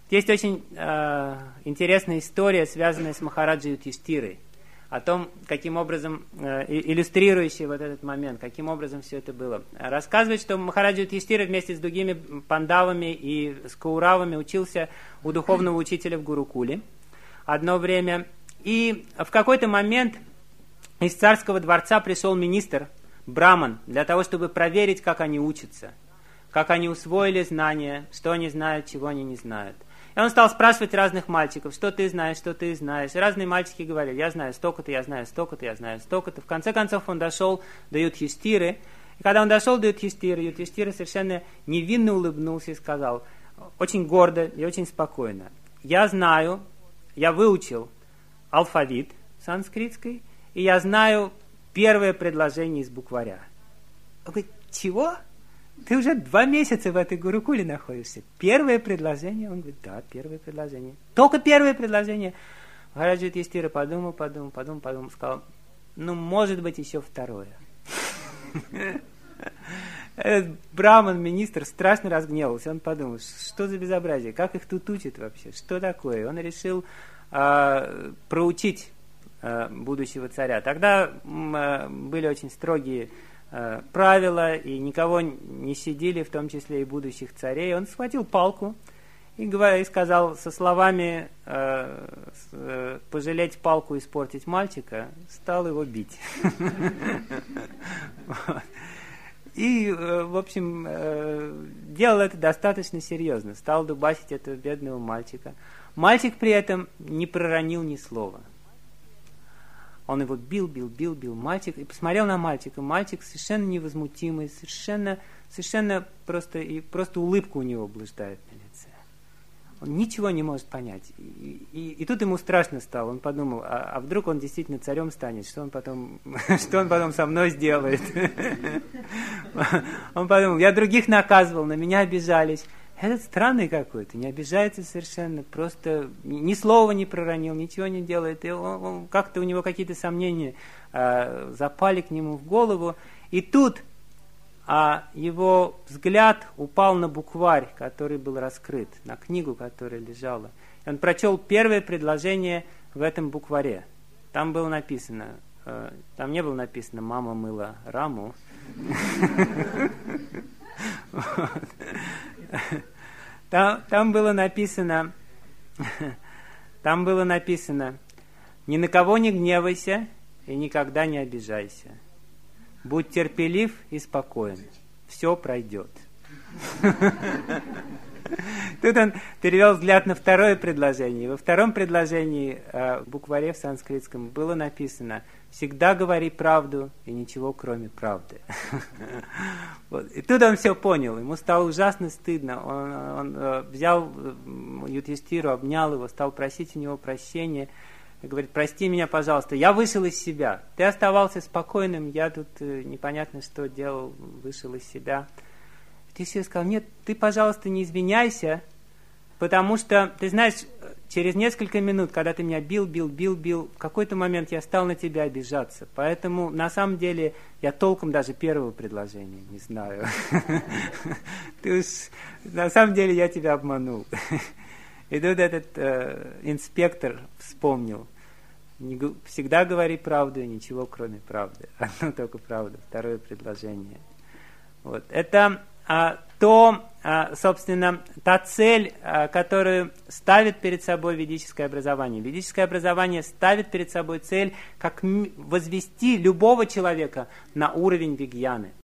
Есть очень интересная история, связанная с Махараджей Юдхиштхирой, о том, каким образом, иллюстрирующий вот этот момент, каким образом все это было. Рассказывает, что Махараджа Юдхиштхира вместе с другими пандавами и с Кауравами учился у духовного учителя в Гурукуле одно время. И в какой-то момент из царского дворца пришел министр, браман, для того, чтобы проверить, как они учатся, как они усвоили знания, что они знают, чего они не знают. И он стал спрашивать разных мальчиков, что ты знаешь, что ты знаешь. И разные мальчики говорили, я знаю столько-то, я знаю столько-то, я знаю столько-то. В конце концов он дошел до Юдхиштхиры. И когда он дошел до Юдхиштхиры, Юдхиштхира совершенно невинно улыбнулся и сказал, очень гордо и очень спокойно, я знаю, я выучил алфавит санскритский, и я знаю первое предложение из букваря. Он говорит, чего? Ты уже 2 месяца в этой Гурукуле находишься. Первое предложение? Он говорит, да, первое предложение. Только первое предложение. Махараджа Юдхиштхира подумал, сказал, ну, может быть, еще второе. Этот браман, министр, страшно разгневался. Он подумал, что за безобразие, как их тут учат вообще, что такое? Он решил проучить будущего царя. Тогда были очень строгие правила, и никого не щадили, в том числе и будущих царей. Он схватил палку и сказал со словами пожалеть палку, испортить мальчика, стал его бить. И, в общем, делал это достаточно серьезно, стал дубасить этого бедного мальчика. Мальчик при этом не проронил ни слова. Он его бил мальчик, и посмотрел на мальчика. Мальчик совершенно невозмутимый, совершенно просто улыбка у него блуждает на лице. Он ничего не может понять. И тут ему страшно стало. Он подумал, а вдруг он действительно царем станет, что он потом со мной сделает? Он подумал, я других наказывал, на меня обижались. Этот странный какой-то, не обижается совершенно, просто ни слова не проронил, ничего не делает. И как-то у него какие-то сомнения запали к нему в голову. И тут его взгляд упал на букварь, который был раскрыт, на книгу, которая лежала. И он прочел первое предложение в этом букваре. Там было написано, там не было написано «мама мыла раму». Там было написано, ни на кого не гневайся и никогда не обижайся. Будь терпелив и спокоен. Все пройдет. Тут он перевел взгляд на второе предложение. Во втором предложении в букваре в санскритском было написано «Всегда говори правду и ничего кроме правды». Вот. И тут он все понял. Ему стало ужасно стыдно. Он взял Юдхиштхиру, обнял его, стал просить у него прощения. И говорит, прости меня, пожалуйста, я вышел из себя. Ты оставался спокойным, я тут непонятно что делал, вышел из себя. Юдхиштхира сказал, нет, ты, пожалуйста, не извиняйся, потому что, ты знаешь, через несколько минут, когда ты меня бил, в какой-то момент я стал на тебя обижаться. Поэтому, на самом деле, я толком даже первого предложения не знаю. На самом деле, я тебя обманул. И тут этот инспектор вспомнил. Всегда говори правду, и ничего кроме правды. Одно только правда. Второе предложение. Вот. Это собственно, та цель, которую ставит перед собой ведическое образование. Ведическое образование ставит перед собой цель, как возвести любого человека на уровень вигьяны.